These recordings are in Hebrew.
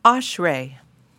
אשרי.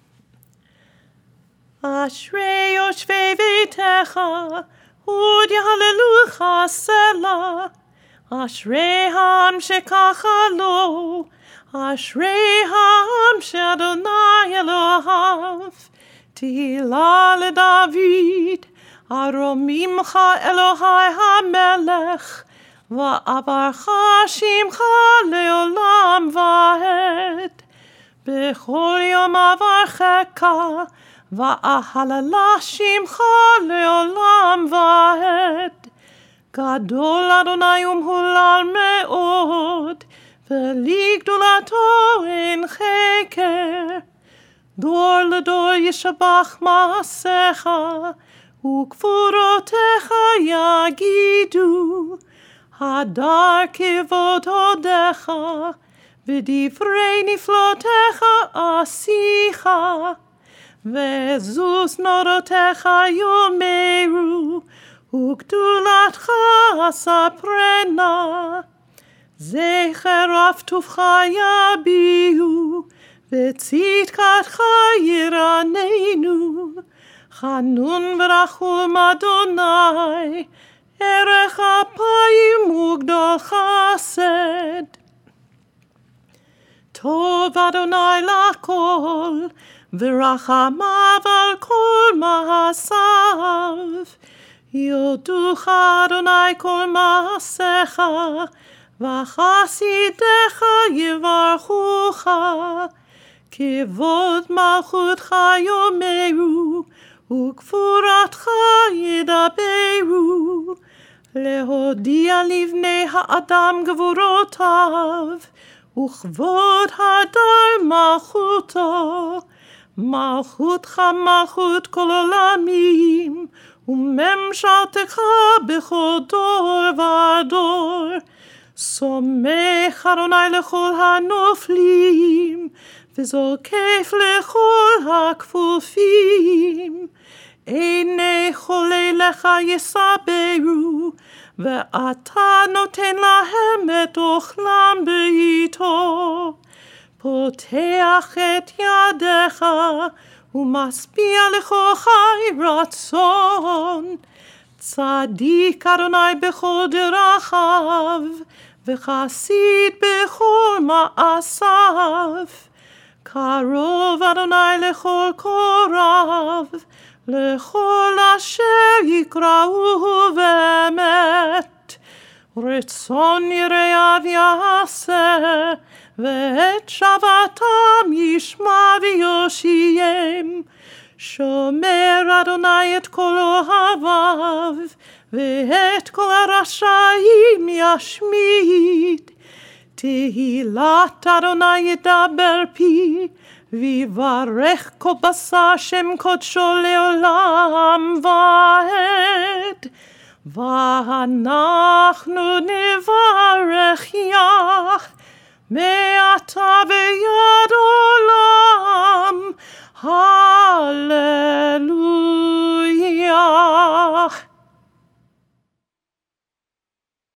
אשרי יושבי ביתך, עוד יהללוך סלה. אשרי העם שככה לו, אשרי העם שאדוני אלוהיו. תהילה לדוד, ארוממך אלוהי המלך, ואברך שמך לעולם ועד. בכל יום אברכך, ואהללה שמך לעולם ועד. גדול אדוני ומהולל מאוד, ולגדולתו אין חקר. דור לדור ישבח מעשיך, וגבורותיך יגידו. הדר כבוד הודיך, ודברי נפלותיך עשיך. וזוז נורותיך יאמרו, וגדולתך אספרנה. זכר רב טובך יביעו, וצדקתך ירננו. חנון ורחום אדוני, ערך אפיים וגדול חסד. טוב אדוני לכל, ורחמיו על כל מעשיו. יודוך אדוני כל מעשיך, וחסידיך יברכוך. כבוד מלכותך יאמרו, וגבורתך ידברו. להודיע לבני האדם גבורותיו, וכבוד הדר מלכותו. מלכותך מלכות כל עולמים, וממשלתך בכל דור ודור. סומך אדוני לכל הנופלים, וזוקף לכל הכפופים. עיני חולי לך יסברו, ואתה נותן להם את אוכלם בעיתו. פותח את ידיך, ומשביע לכוחי רצון. צדיק אדוני בכל דרכיו, וחסיד בכל מעשיו. קרוב אדוני לכל קורב, לכל אשר יקראוהו באמת. רצון יראיו יעשה, ואת שבתם ישמע ויושיעם. שומר אדוני את כל אוהביו, ואת כל הרשעים ישמיד. תהילת אדוני ידבר פי, ויברך כל בשר שם קודשו לעולם ועד. ואנחנו נברך יח, מעתה ויום